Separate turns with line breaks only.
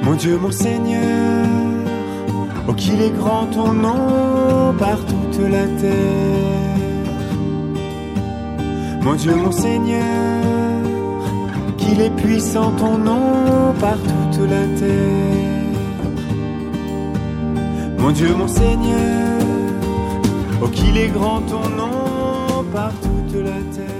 Dieu, mon Seigneur, oh qu'il est grand ton nom par toute la terre. Mon Dieu, mon Seigneur, qu'il est puissant ton nom par toute la terre. Mon Dieu, mon Seigneur, oh qu'il est grand ton nom par toute la terre.